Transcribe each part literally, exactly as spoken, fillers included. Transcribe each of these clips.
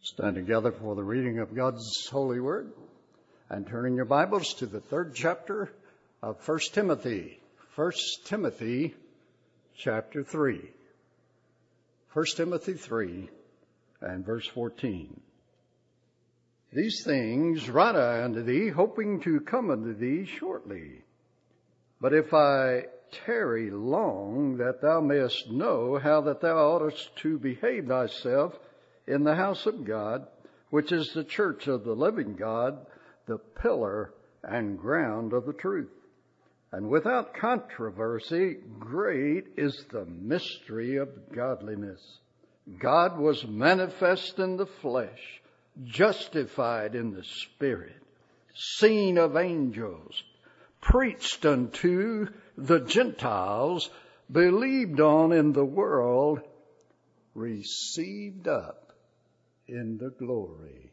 Stand together for the reading of God's holy word and turning your Bibles to the third chapter of First Timothy. First Timothy chapter three. First Timothy three and verse fourteen. These things write I unto thee, hoping to come unto thee shortly. But if I tarry long, that thou mayest know how that thou oughtest to behave thyself in the house of God, which is the church of the living God, the pillar and ground of the truth. And without controversy, great is the mystery of godliness. God was manifest in the flesh, justified in the spirit, seen of angels, preached unto the Gentiles, believed on in the world, received up in the glory.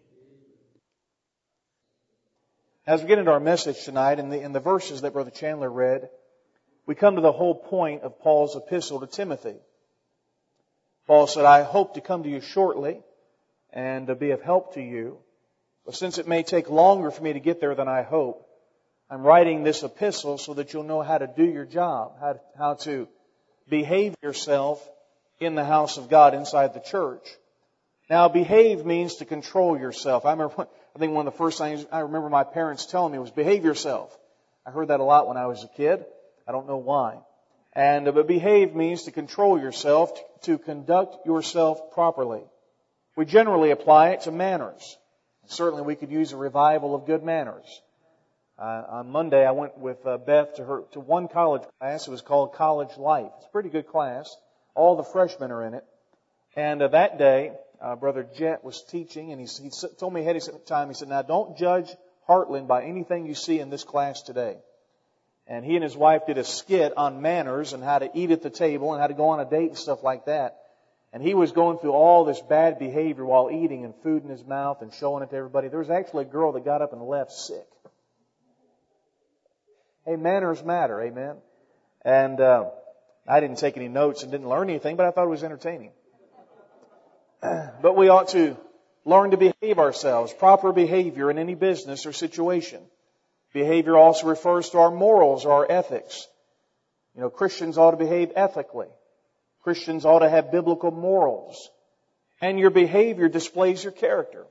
As we get into our message tonight, in the, in the verses that Brother Chandler read, we come to the whole point of Paul's epistle to Timothy. Paul said, I hope to come to you shortly and to be of help to you. But since it may take longer for me to get there than I hope, I'm writing this epistle so that you'll know how to do your job, how to, how to behave yourself in the house of God, inside the church. Now, behave means to control yourself. I remember, I think one of the first things I remember my parents telling me was, behave yourself. I heard that a lot when I was a kid. I don't know why. And but behave means to control yourself, to conduct yourself properly. We generally apply it to manners. Certainly we could use a revival of good manners. Uh, on Monday, I went with uh, Beth to her to one college class. It was called College Life. It's a pretty good class. All the freshmen are in it. And uh, that day, uh, Brother Jet was teaching, and he, he told me ahead of time, he said, now don't judge Heartland by anything you see in this class today. And he and his wife did a skit on manners and how to eat at the table and how to go on a date and stuff like that. And he was going through all this bad behavior while eating and food in his mouth and showing it to everybody. There was actually a girl that got up and left sick. Hey, manners matter, amen? And uh, I didn't take any notes and didn't learn anything, but I thought it was entertaining. But we ought to learn to behave ourselves, proper behavior in any business or situation. Behavior also refers to our morals or our ethics. You know, Christians ought to behave ethically. Christians ought to have biblical morals. And your behavior displays your character.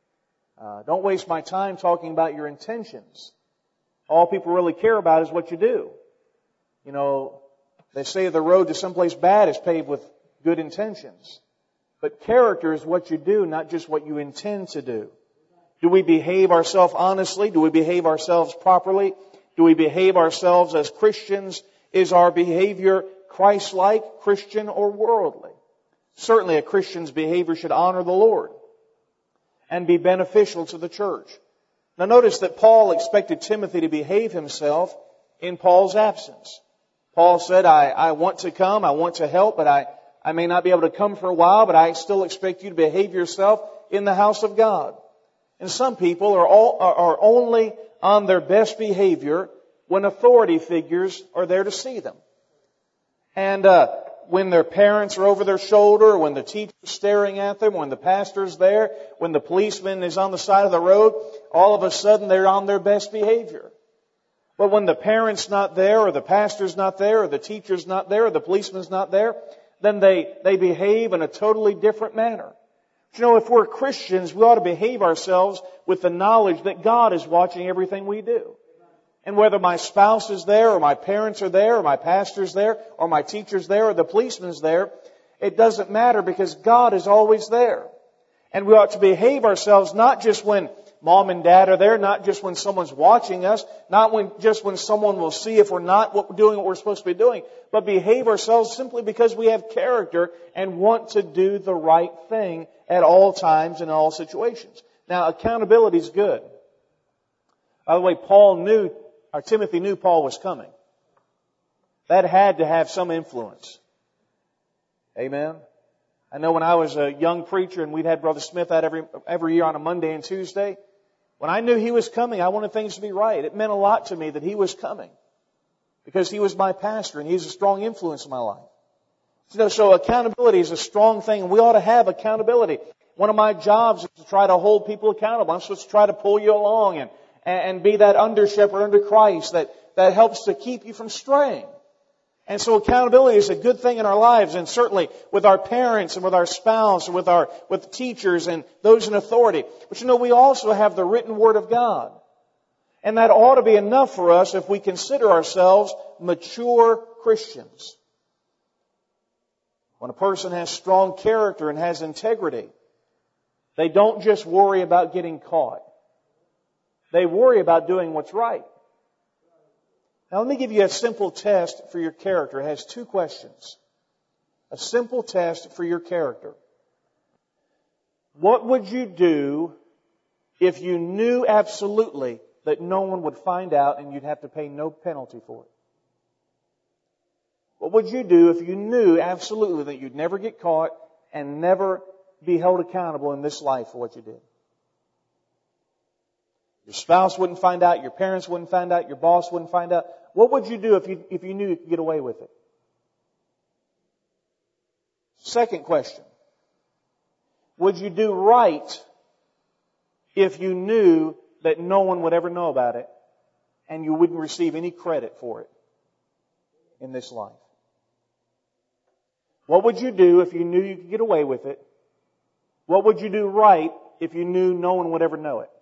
Uh, don't waste my time talking about your intentions. All people really care about is what you do. You know, they say the road to someplace bad is paved with good intentions. But character is what you do, not just what you intend to do. Do we behave ourselves honestly? Do we behave ourselves properly? Do we behave ourselves as Christians? Is our behavior Christ-like, Christian, or worldly? Certainly a Christian's behavior should honor the Lord and be beneficial to the church. Now notice that Paul expected Timothy to behave himself in Paul's absence. Paul said, I, I want to come, I want to help, but I, I may not be able to come for a while, but I still expect you to behave yourself in the house of God. And some people are, all, are, are only on their best behavior when authority figures are there to see them. And uh, when their parents are over their shoulder, when the teacher's staring at them, when the pastor's there, when the policeman is on the side of the road, all of a sudden they're on their best behavior. But when the parent's not there, or the pastor's not there, or the teacher's not there, or the policeman's not there, then they, they behave in a totally different manner. But you know, if we're Christians, we ought to behave ourselves with the knowledge that God is watching everything we do. And whether my spouse is there, or my parents are there, or my pastor's there, or my teacher's there, or the policeman's there, it doesn't matter because God is always there. And we ought to behave ourselves not just when mom and dad are there, not just when someone's watching us, not when just when someone will see if we're not what we're doing what we're supposed to be doing, but behave ourselves simply because we have character and want to do the right thing at all times in all situations. Now, accountability is good. By the way, Paul knew, or Timothy knew Paul was coming. That had to have some influence. Amen. I know when I was a young preacher and we'd had Brother Smith out every every year on a Monday and Tuesday, when I knew he was coming, I wanted things to be right. It meant a lot to me that he was coming because he was my pastor and he's a strong influence in my life. You know, so accountability is a strong thing, and we ought to have accountability. One of my jobs is to try to hold people accountable. I'm supposed to try to pull you along and, and be that under shepherd under Christ that, that helps to keep you from straying. And so accountability is a good thing in our lives, and certainly with our parents and with our spouse and with our with teachers and those in authority. But you know, we also have the written Word of God. And that ought to be enough for us if we consider ourselves mature Christians. When a person has strong character and has integrity, they don't just worry about getting caught. They worry about doing what's right. Now let me give you a simple test for your character. It has two questions. A simple test for your character. What would you do if you knew absolutely that no one would find out and you'd have to pay no penalty for it? What would you do if you knew absolutely that you'd never get caught and never be held accountable in this life for what you did? Your spouse wouldn't find out, your parents wouldn't find out, your boss wouldn't find out. What would you do if you, if you knew you could get away with it? Second question. Would you do right if you knew that no one would ever know about it and you wouldn't receive any credit for it in this life? What would you do if you knew you could get away with it? What would you do right if you knew no one would ever know it?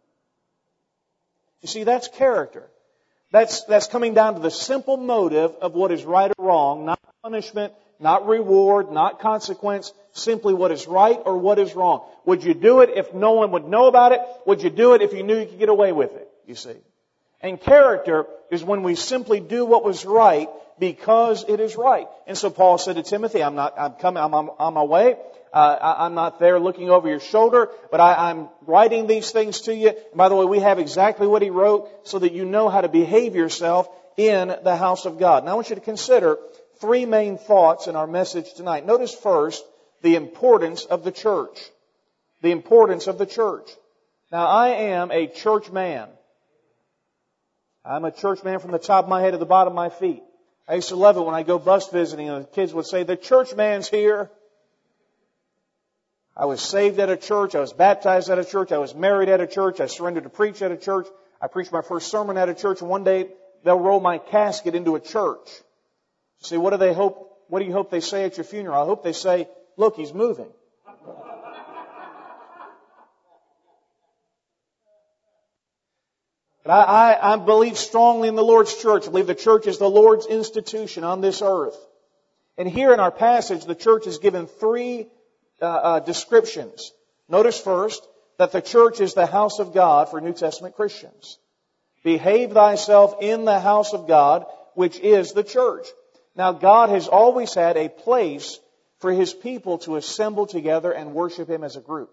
You see, that's character. That's, that's coming down to the simple motive of what is right or wrong, not punishment, not reward, not consequence, simply what is right or what is wrong. Would you do it if no one would know about it? Would you do it if you knew you could get away with it? You see. And character is when we simply do what was right because it is right. And so Paul said to Timothy, I'm not, I'm coming, I'm on, on my way. Uh, I, I'm not there looking over your shoulder, but I, I'm writing these things to you. And by the way, we have exactly what he wrote so that you know how to behave yourself in the house of God. Now I want you to consider three main thoughts in our message tonight. Notice first the importance of the church. The importance of the church. Now I am a church man. I'm a church man from the top of my head to the bottom of my feet. I used to love it when I go bus visiting and the kids would say, the church man's here. I was saved at a church. I was baptized at a church. I was married at a church. I surrendered to preach at a church. I preached my first sermon at a church. And one day they'll roll my casket into a church. See, what do they hope? What do you hope they say at your funeral? I hope they say, look, he's moving. But I, I, I believe strongly in the Lord's church. I believe the church is the Lord's institution on this earth. And here in our passage, the church is given three uh, uh, descriptions. Notice first that the church is the house of God for New Testament Christians. Behave thyself in the house of God, which is the church. Now, God has always had a place for His people to assemble together and worship Him as a group.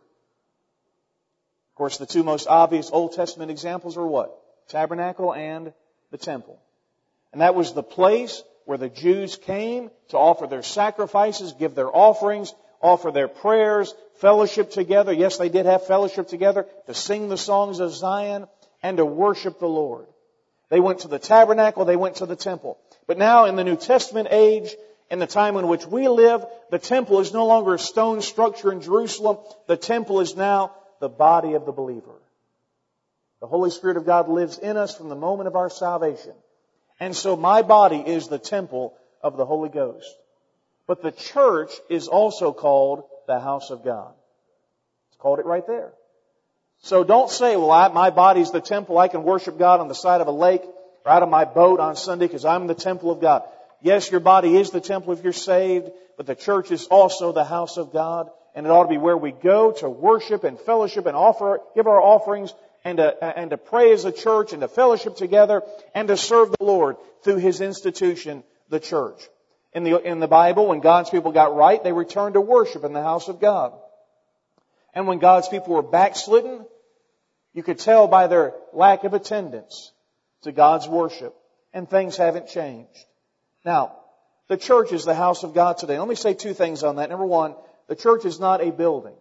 Of course, the two most obvious Old Testament examples are what? Tabernacle and the temple. And that was the place where the Jews came to offer their sacrifices, give their offerings, offer their prayers, fellowship together. Yes, they did have fellowship together to sing the songs of Zion and to worship the Lord. They went to the tabernacle, they went to the temple. But now in the New Testament age, in the time in which we live, the temple is no longer a stone structure in Jerusalem. The temple is now the body of the believer. The Holy Spirit of God lives in us from the moment of our salvation. And so my body is the temple of the Holy Ghost. But the church is also called the house of God. It's called it right there. So don't say, well, I, my body's the temple. I can worship God on the side of a lake or out of my boat on Sunday because I'm the temple of God. Yes, your body is the temple if you're saved, but the church is also the house of God. And it ought to be where we go to worship and fellowship and offer, give our offerings and to, and to pray as a church and to fellowship together and to serve the Lord through His institution, the church. In the, in the Bible, when God's people got right, they returned to worship in the house of God. And when God's people were backslidden, you could tell by their lack of attendance to God's worship. And things haven't changed. Now, the church is the house of God today. Let me say two things on that. Number one, the church is not a building.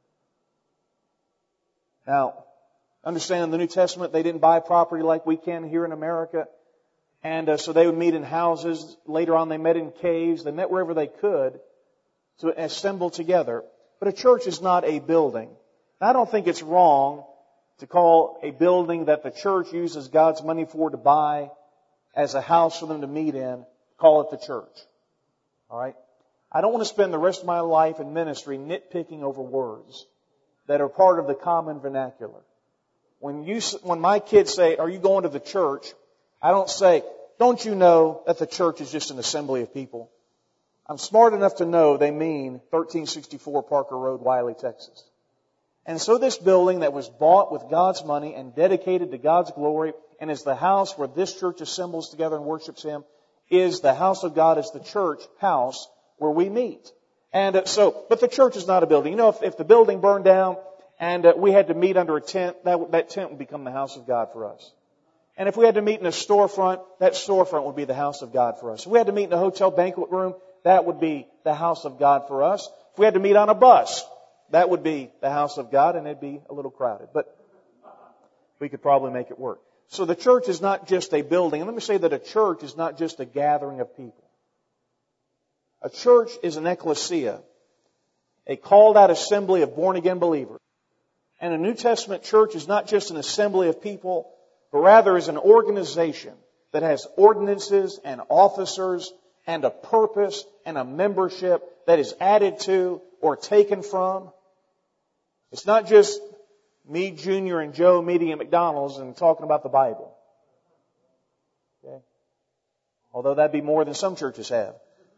Now, understand in the New Testament they didn't buy property like we can here in America. And uh, so they would meet in houses. Later on they met in caves. They met wherever they could to assemble together. But a church is not a building. I don't think it's wrong to call a building that the church uses God's money for to buy as a house for them to meet in, call it the church. All right? I don't want to spend the rest of my life in ministry nitpicking over words that are part of the common vernacular. When you, when my kids say, "Are you going to the church?" I don't say, "Don't you know that the church is just an assembly of people?" I'm smart enough to know they mean thirteen sixty-four Parker Road, Wiley, Texas. And so this building that was bought with God's money and dedicated to God's glory and is the house where this church assembles together and worships Him is the house of God, is the church house where we meet. And uh, so, but the church is not a building. You know, if, if the building burned down and uh, we had to meet under a tent, that, that tent would become the house of God for us. And if we had to meet in a storefront, that storefront would be the house of God for us. If we had to meet in a hotel banquet room, that would be the house of God for us. If we had to meet on a bus, that would be the house of God, and it'd be a little crowded. But we could probably make it work. So the church is not just a building. And let me say that a church is not just a gathering of people. A church is an ecclesia, a called out assembly of born again believers. And a New Testament church is not just an assembly of people, but rather is an organization that has ordinances and officers and a purpose and a membership that is added to or taken from. It's not just me, Junior, and Joe meeting at McDonald's and talking about the Bible. Okay? Although that'd be more than some churches have.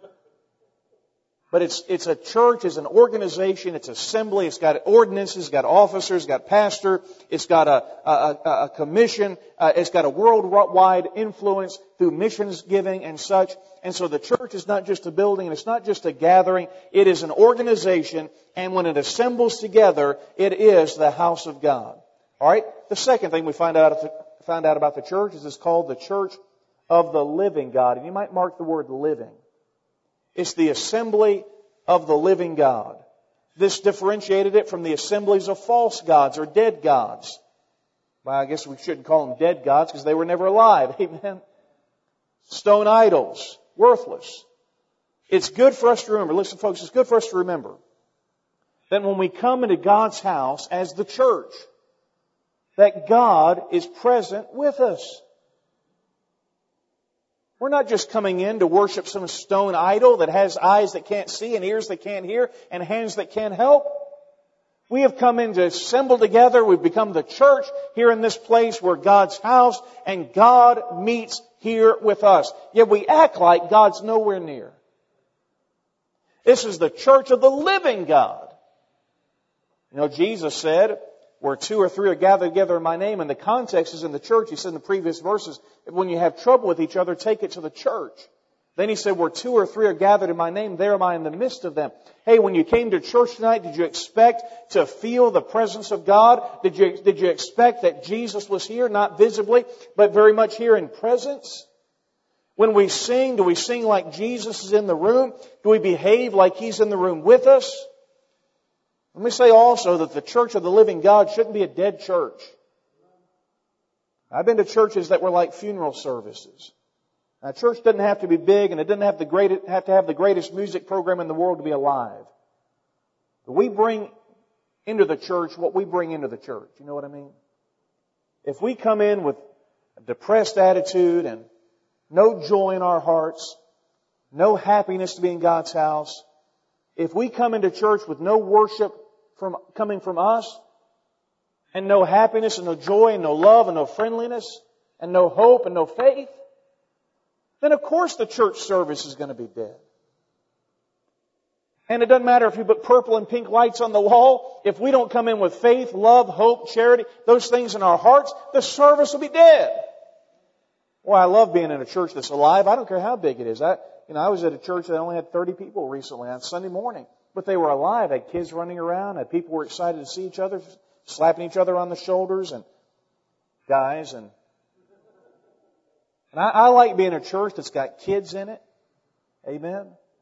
But it's it's a church, it's an organization, it's assembly, it's got ordinances, it's got officers, it's got pastor, it's got a, a, a commission, uh, it's got a worldwide influence through missions giving and such. And so the church is not just a building, and it's not just a gathering, it is an organization, and when it assembles together, it is the house of God. All right? The second thing we find out, find out about the church is it's called the church of the living God. And you might mark the word living. It's the assembly of the living God. This differentiated it from the assemblies of false gods or dead gods. Well, I guess we shouldn't call them dead gods because they were never alive. Amen. Stone idols. Worthless. It's good for us to remember. Listen, folks, it's good for us to remember that when we come into God's house as the church, that God is present with us. We're not just coming in to worship some stone idol that has eyes that can't see and ears that can't hear and hands that can't help. We have come in to assemble together. We've become the church here in this place. We're God's house, and God meets here with us. Yet we act like God's nowhere near. This is the church of the living God. You know, Jesus said, where two or three are gathered together in my name, and the context is in the church. He said in the previous verses, when you have trouble with each other, take it to the church. Then he said, where two or three are gathered in my name, there am I in the midst of them. Hey, when you came to church tonight, did you expect to feel the presence of God? Did you, did you expect that Jesus was here, not visibly, but very much here in presence? When we sing, do we sing like Jesus is in the room? Do we behave like He's in the room with us? Let me say also that the church of the living God shouldn't be a dead church. I've been to churches that were like funeral services. Now, church doesn't have to be big, and it doesn't have, the great, have to have the greatest music program in the world to be alive. But we bring into the church what we bring into the church. You know what I mean? If we come in with a depressed attitude and no joy in our hearts, no happiness to be in God's house, if we come into church with no worship from coming from us, and no happiness and no joy and no love and no friendliness and no hope and no faith, then of course the church service is going to be dead. And it doesn't matter if you put purple and pink lights on the wall. If we don't come in with faith, love, hope, charity, those things in our hearts, the service will be dead. Well, I love being in a church that's alive. I don't care how big it is. I, you know, I was at a church that only had thirty people recently on Sunday morning. But they were alive. Had kids running around. Had people were excited to see each other, slapping each other on the shoulders, and guys. And, and I, I like being in a church that's got kids in it. Amen.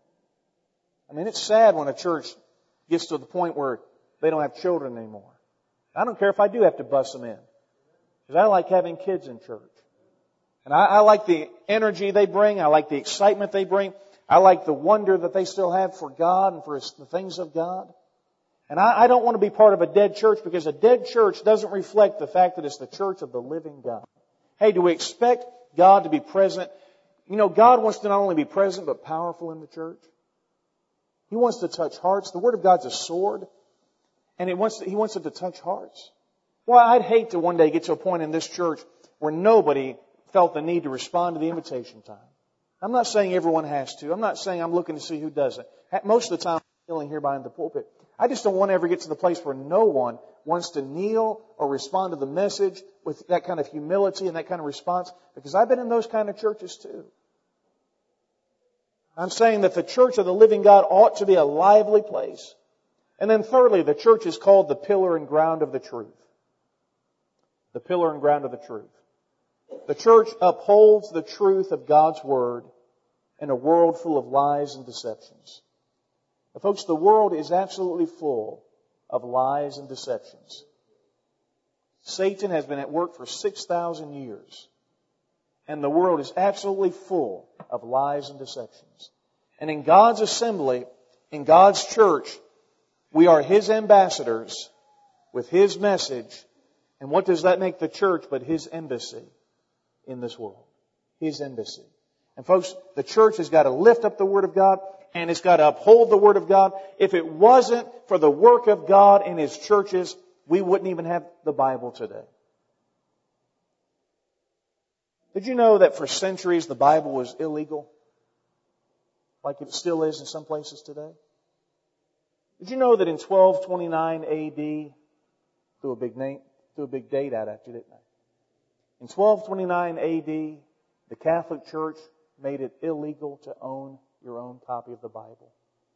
I mean, it's sad when a church gets to the point where they don't have children anymore. I don't care if I do have to bus them in, because I like having kids in church. And I, I like the energy they bring. I like the excitement they bring. I like the wonder that they still have for God and for the things of God. And I, I don't want to be part of a dead church, because a dead church doesn't reflect the fact that it's the church of the living God. Hey, do we expect God to be present? You know, God wants to not only be present, but powerful in the church. He wants to touch hearts. The Word of God's a sword, and it wants to, He wants it to touch hearts. Well, I'd hate to one day get to a point in this church where nobody felt the need to respond to the invitation time. I'm not saying everyone has to. I'm not saying I'm looking to see who doesn't. Most of the time, I'm kneeling here behind the pulpit. I just don't want to ever get to the place where no one wants to kneel or respond to the message with that kind of humility and that kind of response, because I've been in those kind of churches too. I'm saying that the church of the living God ought to be a lively place. And then thirdly, the church is called the pillar and ground of the truth. The pillar and ground of the truth. The church upholds the truth of God's Word in a world full of lies and deceptions. Now, folks, the world is absolutely full of lies and deceptions. Satan has been at work for six thousand years. And the world is absolutely full of lies and deceptions. And in God's assembly, in God's church, we are His ambassadors with His message. And what does that make the church but His embassy in this world? His embassy. And folks, the church has got to lift up the Word of God, and it's got to uphold the Word of God. If it wasn't for the work of God in His churches, we wouldn't even have the Bible today. Did you know that for centuries the Bible was illegal? Like it still is in some places today? Did you know that in twelve twenty-nine A D, threw a big name, threw a big date out at you, didn't I? In twelve twenty-nine A D, the Catholic Church made it illegal to own your own copy of the Bible,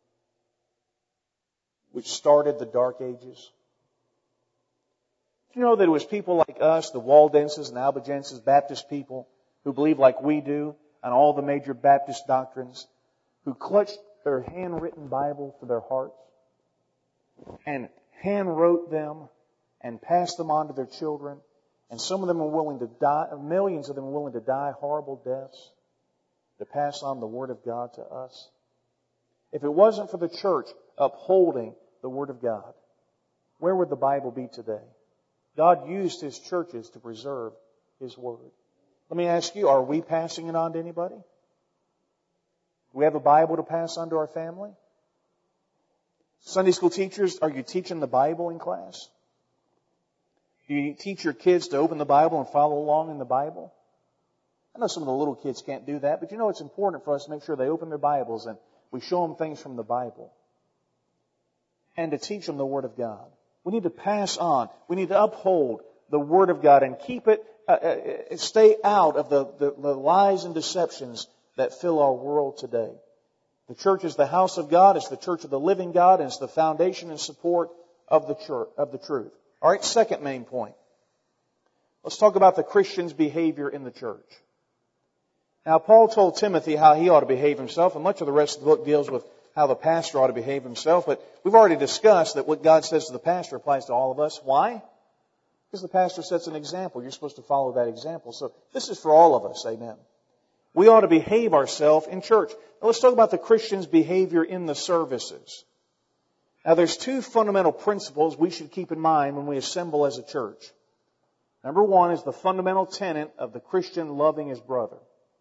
which started the Dark Ages. Did you know that it was people like us, the Waldenses and Albigenses, Baptist people, who believe like we do on all the major Baptist doctrines, who clutched their handwritten Bible to their hearts and handwrote them and passed them on to their children? And some of them were willing to die, millions of them were willing to die horrible deaths to pass on the Word of God to us. If it wasn't for the church upholding the Word of God, where would the Bible be today? God used His churches to preserve His Word. Let me ask you, are we passing it on to anybody? Do we have a Bible to pass on to our family? Sunday school teachers, are you teaching the Bible in class? Do you teach your kids to open the Bible and follow along in the Bible? I know some of the little kids can't do that, but you know it's important for us to make sure they open their Bibles and we show them things from the Bible. And to teach them the Word of God. We need to pass on. We need to uphold the Word of God and keep it, uh, uh, stay out of the, the, the lies and deceptions that fill our world today. The church is the house of God. It's the church of the living God, and it's the foundation and support of the church, of the truth. All right, second main point. Let's talk about the Christian's behavior in the church. Now, Paul told Timothy how he ought to behave himself, and much of the rest of the book deals with how the pastor ought to behave himself. But we've already discussed that what God says to the pastor applies to all of us. Why? Because the pastor sets an example. You're supposed to follow that example. So this is for all of us. Amen. We ought to behave ourselves in church. Now, let's talk about the Christian's behavior in the services. Now, there's two fundamental principles we should keep in mind when we assemble as a church. Number one is the fundamental tenet of the Christian loving his brother.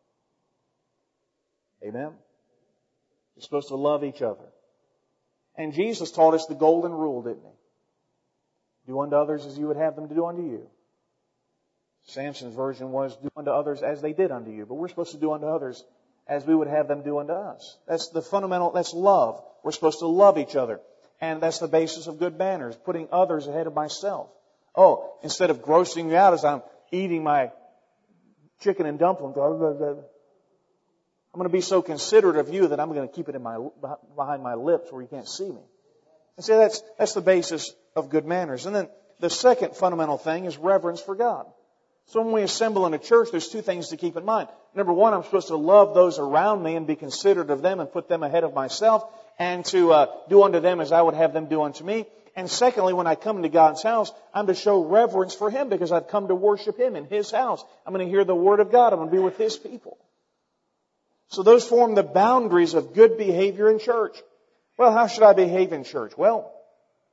Amen? You're supposed to love each other. And Jesus taught us the golden rule, didn't He? Do unto others as you would have them to do unto you. Samson's version was, do unto others as they did unto you. But we're supposed to do unto others as we would have them do unto us. That's the fundamental, that's love. We're supposed to love each other. And that's the basis of good manners, putting others ahead of myself. Oh, instead of grossing you out as I'm eating my chicken and dumplings, I'm going to be so considerate of you that I'm going to keep it in my behind my lips where you can't see me. And see, that's that's the basis of good manners. And then the second fundamental thing is reverence for God. So when we assemble in a church, there's two things to keep in mind. Number one, I'm supposed to love those around me and be considerate of them and put them ahead of myself, and to uh, do unto them as I would have them do unto me. And secondly, when I come into God's house, I'm to show reverence for Him because I've come to worship Him in His house. I'm going to hear the Word of God. I'm going to be with His people. So those form the boundaries of good behavior in church. Well, how should I behave in church? Well,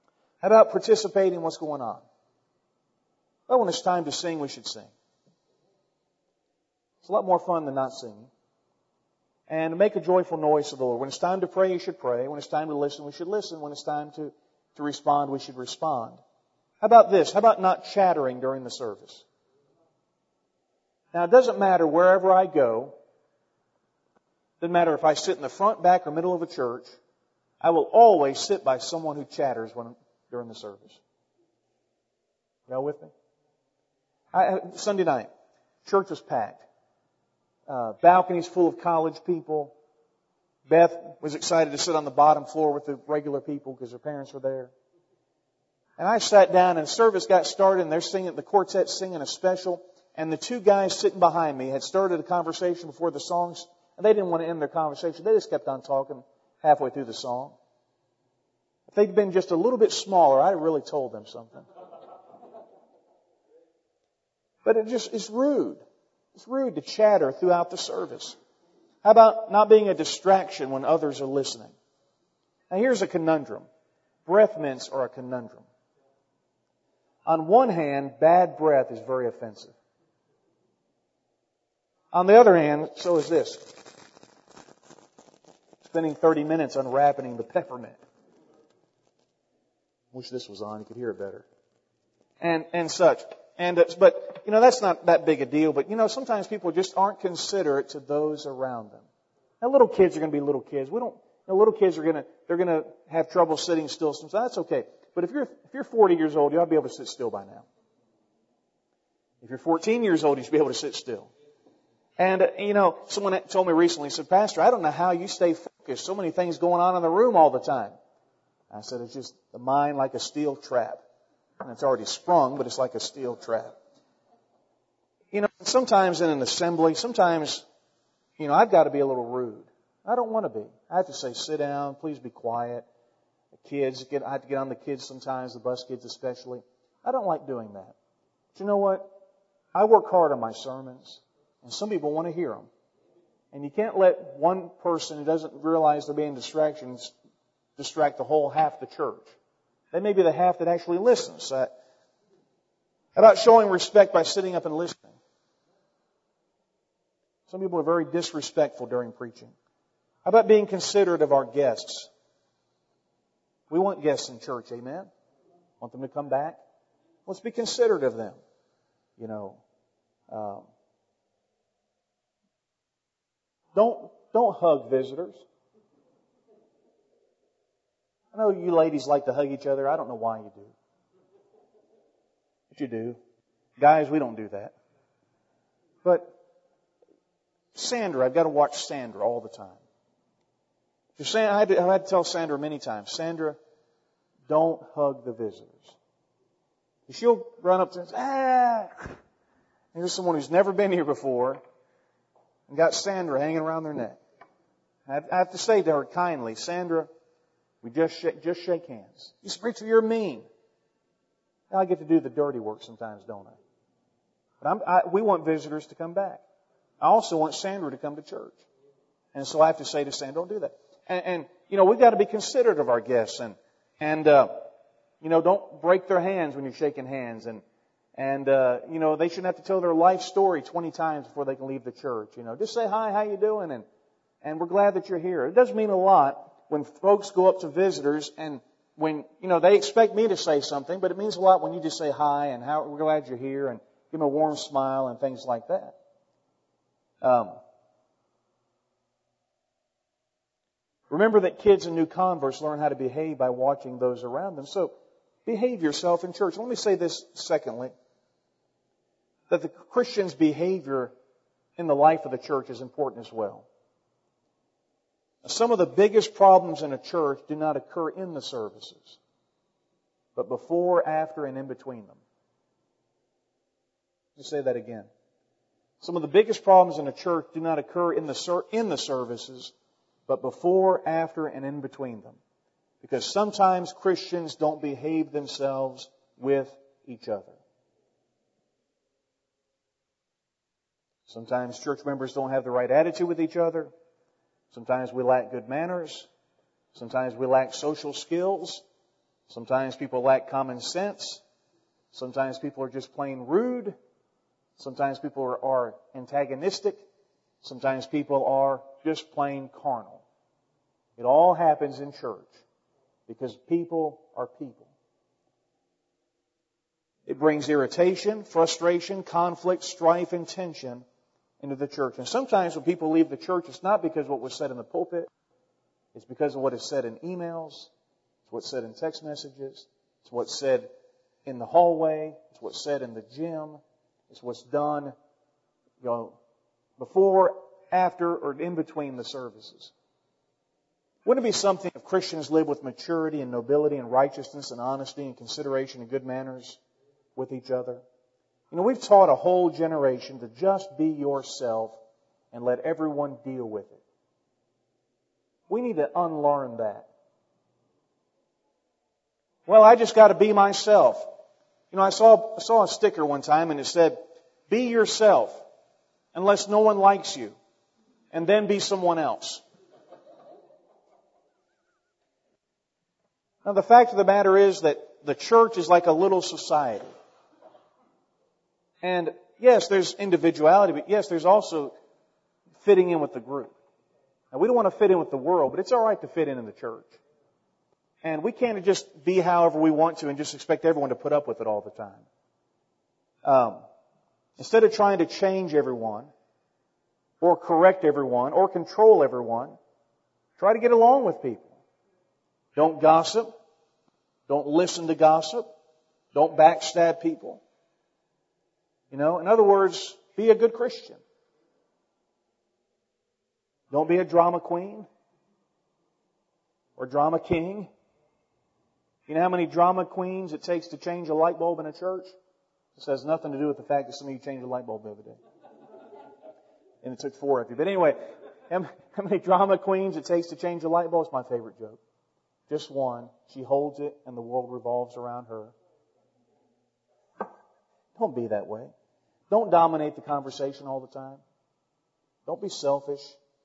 How about participating in what's going on? Well, when it's time to sing, we should sing. It's a lot more fun than not singing. And make a joyful noise to the Lord. When it's time to pray, you should pray. When it's time to listen, we should listen. When it's time to, to respond, we should respond. How about this? How about not chattering during the service? Now, it doesn't matter wherever I go. It doesn't matter if I sit in the front, back, or middle of a church. I will always sit by someone who chatters when during the service. Y'all with me? I, Sunday night, church was packed. Uh, balconies full of college people. Beth was excited to sit on the bottom floor with the regular people because her parents were there. And I sat down and the service got started and they're singing, the quartet's singing a special. And the two guys sitting behind me had started a conversation before the songs. And they didn't want to end their conversation. They just kept on talking halfway through the song. If they'd been just a little bit smaller, I'd have really told them something. But it just, it's rude. It's rude to chatter throughout the service. How about not being a distraction when others are listening? Now here's a conundrum. Breath mints are a conundrum. On one hand, bad breath is very offensive. On the other hand, so is this. Spending thirty minutes unwrapping the peppermint. Wish this was on, you could hear it better. And, and such. And, uh, but, you know, that's not that big a deal. But, you know, sometimes people just aren't considerate to those around them. Now, little kids are going to be little kids. We don't, you know, little kids are going to, they're going to have trouble sitting still sometimes. That's okay. But if you're, if you're forty years old, you ought to be able to sit still by now. If you're fourteen years old, you should be able to sit still. And, uh, you know, someone told me recently, said, Pastor, I don't know how you stay focused. So many things going on in the room all the time. I said, it's just the mind like a steel trap. And it's already sprung, but it's like a steel trap. You know, sometimes in an assembly, sometimes, you know, I've got to be a little rude. I don't want to be. I have to say, sit down, please be quiet. The kids, get, I have to get on the kids sometimes, the bus kids especially. I don't like doing that. But you know what? I work hard on my sermons, and some people want to hear them. And you can't let one person who doesn't realize they're being distractions distract the whole half the church. They may be the half that actually listens. Uh, how about showing respect by sitting up and listening? Some people are very disrespectful during preaching. How about being considerate of our guests? We want guests in church, amen? Want them to come back? Let's be considerate of them. You know, um, don't don't hug visitors. I know you ladies like to hug each other. I don't know why you do. But you do. Guys, we don't do that. But Sandra, I've got to watch Sandra all the time. I had, to, I had to tell Sandra many times, Sandra, don't hug the visitors. She'll run up to us, ah! Here's someone who's never been here before and got Sandra hanging around their neck. I have to say to her kindly, Sandra, we just shake, just shake hands. You say, Preacher, you're mean. I get to do the dirty work sometimes, don't I? But I'm, I, we want visitors to come back. I also want Sandra to come to church. And so I have to say to Sandra, don't do that. And, and you know, we've got to be considerate of our guests. And, and uh, you know, don't break their hands when you're shaking hands. And, and uh, you know, they shouldn't have to tell their life story twenty times before they can leave the church. You know, just say, hi, how you doing? And, and we're glad that you're here. It doesn't mean a lot when folks go up to visitors and when, you know, they expect me to say something, but it means a lot when you just say hi and how we're glad you're here and give them a warm smile and things like that. Um, remember that kids and new converts learn how to behave by watching those around them. So behave yourself in church. Let me say this secondly, that the Christian's behavior in the life of the church is important as well. Some of the biggest problems in a church do not occur in the services, but before, after, and in between them. Let's say that again. Some of the biggest problems in a church do not occur in the ser- in the services, but before, after, and in between them. Because sometimes Christians don't behave themselves with each other. Sometimes church members don't have the right attitude with each other. Sometimes we lack good manners. Sometimes we lack social skills. Sometimes people lack common sense. Sometimes people are just plain rude. Sometimes people are, are antagonistic. Sometimes people are just plain carnal. It all happens in church because people are people. It brings irritation, frustration, conflict, strife, and tension into the church. And sometimes when people leave the church, it's not because of what was said in the pulpit. It's because of what is said in emails. It's what's said in text messages. It's what's said in the hallway. It's what's said in the gym. It's what's done, you know, before, after, or in between the services. Wouldn't it be something if Christians live with maturity and nobility and righteousness and honesty and consideration and good manners with each other? You know, we've taught a whole generation to just be yourself and let everyone deal with it. We need to unlearn that. Well, I just got to be myself. You know, I saw, I saw a sticker one time and it said, be yourself unless no one likes you, and then be someone else. Now, the fact of the matter is that the church is like a little society. And yes, there's individuality, but yes, there's also fitting in with the group. Now, we don't want to fit in with the world, but it's all right to fit in in the church. And we can't just be however we want to and just expect everyone to put up with it all the time. Um, instead of trying to change everyone, or correct everyone, or control everyone, try to get along with people. Don't gossip. Don't listen to gossip. Don't backstab people. You know, in other words, be a good Christian. Don't be a drama queen or drama king. You know how many drama queens it takes to change a light bulb in a church? This has nothing to do with the fact that some of you changed a light bulb the other day. And it took four of you. But anyway, how many drama queens it takes to change a light bulb? It's my favorite joke. Just one. She holds it and the world revolves around her. Don't be that way. Don't dominate the conversation all the time. Don't be selfish.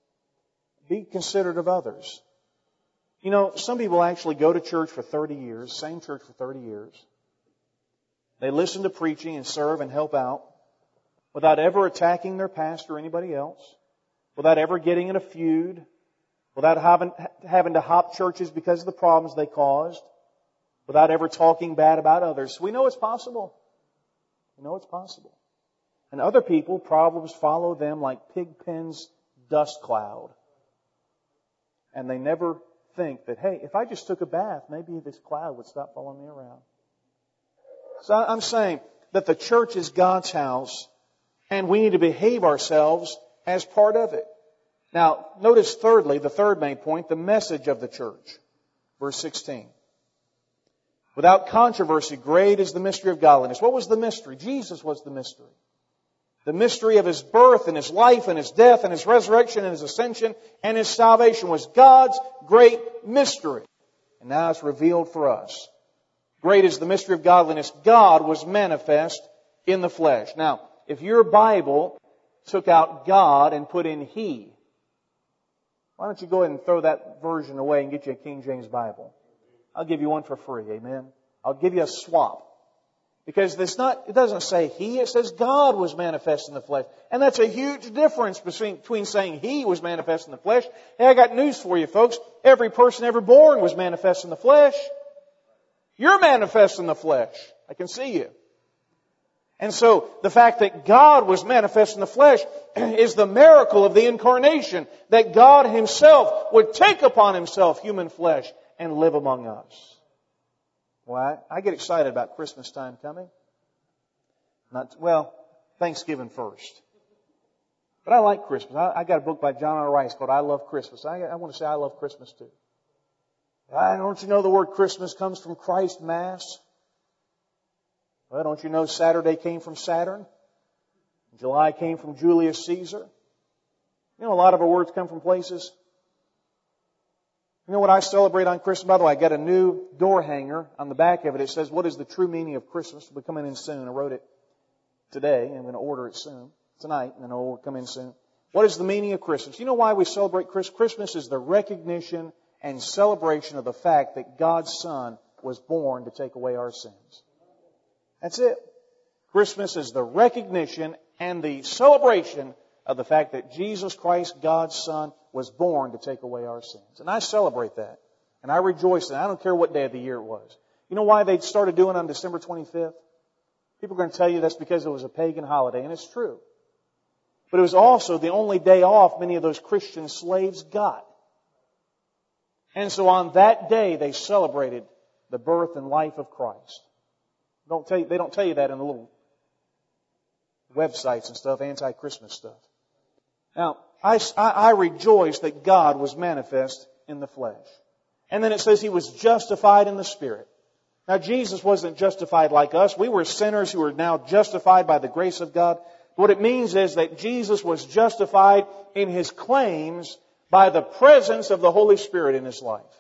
Be considerate of others. You know, some people actually go to church for thirty years, same church for thirty years. They listen to preaching and serve and help out without ever attacking their pastor or anybody else, without ever getting in a feud, without having, having to hop churches because of the problems they caused, without ever talking bad about others. We know it's possible. We know it's possible. And other people, problems follow them like Pigpen's dust cloud. And they never think that, hey, if I just took a bath, maybe this cloud would stop following me around. So I'm saying that the church is God's house, and we need to behave ourselves as part of it. Now, notice thirdly, the third main point, the message of the church. Verse sixteen. Without controversy, great is the mystery of godliness. What was the mystery? Jesus was the mystery. The mystery of His birth and His life and His death and His resurrection and His ascension and His salvation was God's great mystery. And now it's revealed for us. Great is the mystery of godliness. God was manifest in the flesh. Now, if your Bible took out God and put in He, why don't you go ahead and throw that version away and get you a King James Bible? I'll give you one for free, amen? I'll give you a swap. Because it's not, it doesn't say He, it says God was manifest in the flesh. And that's a huge difference between, between saying He was manifest in the flesh. Hey, I got news for you folks. Every person ever born was manifest in the flesh. You're manifest in the flesh. I can see you. And so the fact that God was manifest in the flesh is the miracle of the incarnation. That God Himself would take upon Himself human flesh and live among us. Well, I, I get excited about Christmas time coming. Not well, Thanksgiving first. But I like Christmas. I, I got a book by John R. Rice called I Love Christmas. I, I want to say I love Christmas too. I, don't you know the word Christmas comes from Christ Mass? Well, don't you know Saturday came from Saturn? July came from Julius Caesar? You know, a lot of our words come from places. You know what I celebrate on Christmas? By the way, I got a new door hanger on the back of it. It says, what is the true meaning of Christmas? It'll be coming in soon. I wrote it today. I'm going to order it soon. Tonight, and then it'll come in soon. What is the meaning of Christmas? You know why we celebrate Christmas? Christmas is the recognition and celebration of the fact that God's Son was born to take away our sins. That's it. Christmas is the recognition and the celebration of the fact that Jesus Christ, God's Son, was born to take away our sins. And I celebrate that. And I rejoice in it. I don't care what day of the year it was. You know why they started doing it on December twenty-fifth? People are going to tell you that's because it was a pagan holiday, and it's true. But it was also the only day off many of those Christian slaves got. And so on that day, they celebrated the birth and life of Christ. Don't tell you, they don't tell you that in the little websites and stuff, anti-Christmas stuff. Now, I, I rejoice that God was manifest in the flesh. And then it says He was justified in the Spirit. Now, Jesus wasn't justified like us. We were sinners who are now justified by the grace of God. What it means is that Jesus was justified in His claims by the presence of the Holy Spirit in His life.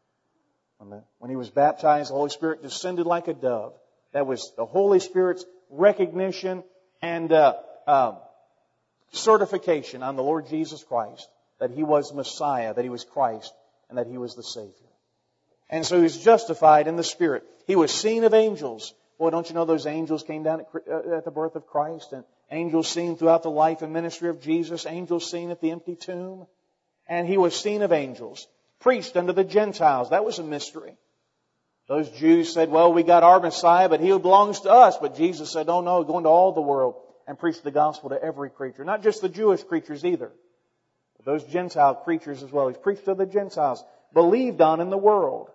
When He was baptized, the Holy Spirit descended like a dove. That was the Holy Spirit's recognition and uh, uh, certification on the Lord Jesus Christ that He was Messiah, that He was Christ, and that He was the Savior. And so He was justified in the Spirit. He was seen of angels. Boy, don't you know those angels came down at, uh, at the birth of Christ? And angels seen throughout the life and ministry of Jesus. Angels seen at the empty tomb. And He was seen of angels. Preached unto the Gentiles. That was a mystery. Those Jews said, well, we got our Messiah, but He belongs to us. But Jesus said, oh no, go into all the world and preach the gospel to every creature. Not just the Jewish creatures either. But those Gentile creatures as well. He's preached to the Gentiles. Believed on in the world.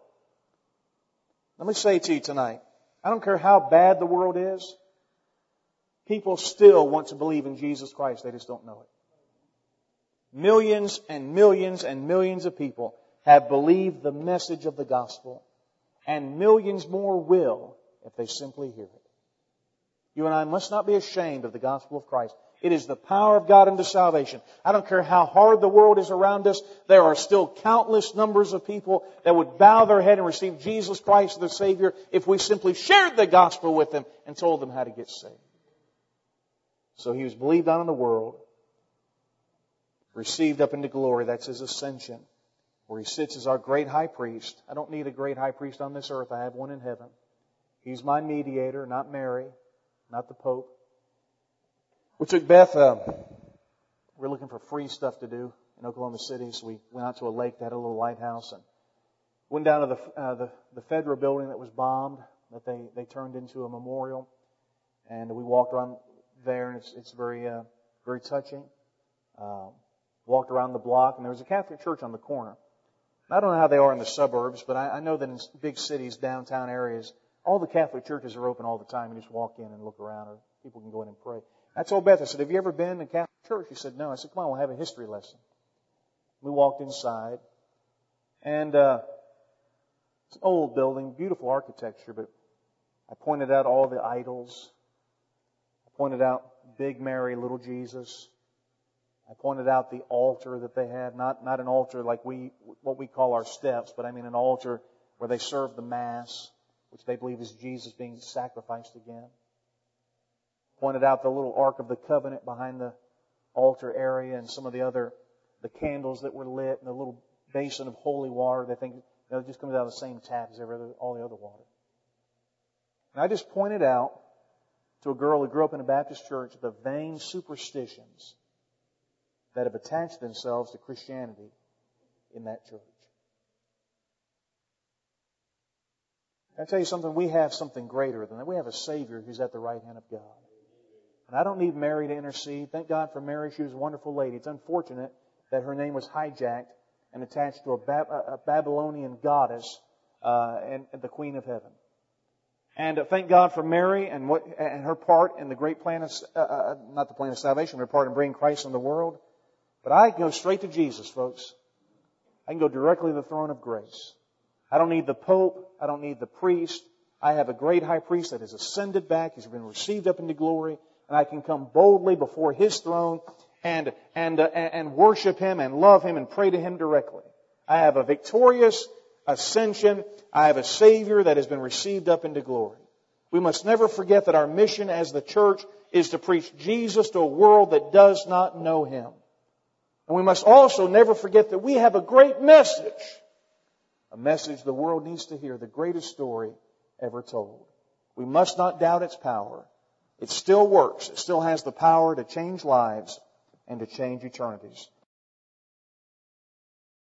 Let me say to you tonight, I don't care how bad the world is, people still want to believe in Jesus Christ. They just don't know it. Millions and millions and millions of people have believed the message of the gospel. And millions more will if they simply hear it. You and I must not be ashamed of the gospel of Christ. It is the power of God unto salvation. I don't care how hard the world is around us. There are still countless numbers of people that would bow their head and receive Jesus Christ as their Savior if we simply shared the gospel with them and told them how to get saved. So He was believed on in the world, received up into glory. That's His ascension, where He sits as our great high priest. I don't need a great high priest on this earth. I have one in heaven. He's my mediator, not Mary, not the Pope. We took Beth, uh, we were looking for free stuff to do in Oklahoma City, so we went out to a lake that had a little lighthouse and went down to the uh, the, the federal building that was bombed, that they, they turned into a memorial. And we walked around there, and it's, it's very, uh, very touching. Uh, walked around the block, and there was a Catholic church on the corner. I don't know how they are in the suburbs, but I, I know that in big cities, downtown areas, all the Catholic churches are open all the time. You just walk in and look around, or people can go in and pray. I told Beth, I said, have you ever been in a Catholic church? She said, no. I said, come on, we'll have a history lesson. We walked inside, and uh, it's an old building, beautiful architecture, but I pointed out all the idols. I pointed out Big Mary, Little Jesus. I pointed out the altar that they had, not, not an altar like we, what we call our steps, but I mean an altar where they serve the Mass, which they believe is Jesus being sacrificed again. Pointed out the little Ark of the Covenant behind the altar area and some of the other, the candles that were lit and the little basin of holy water. They think, you know, it just comes out of the same tap as every other, all the other water. And I just pointed out to a girl who grew up in a Baptist church the vain superstitions that have attached themselves to Christianity in that church. Can I tell you something? We have something greater than that. We have a Savior who's at the right hand of God. And I don't need Mary to intercede. Thank God for Mary. She was a wonderful lady. It's unfortunate that her name was hijacked and attached to a, Bab- a Babylonian goddess uh, and, and the Queen of Heaven. And uh, thank God for Mary and what and her part in the great plan of, uh, uh, not the plan of salvation, her part in bringing Christ in the world. But I can go straight to Jesus, folks. I can go directly to the throne of grace. I don't need the Pope. I don't need the priest. I have a great high priest that has ascended back. He's been received up into glory. And I can come boldly before His throne and, and, uh, and worship Him and love Him and pray to Him directly. I have a victorious ascension. I have a Savior that has been received up into glory. We must never forget that our mission as the church is to preach Jesus to a world that does not know Him. And we must also never forget that we have a great message. A message the world needs to hear, the greatest story ever told. We must not doubt its power. It still works. It still has the power to change lives and to change eternities.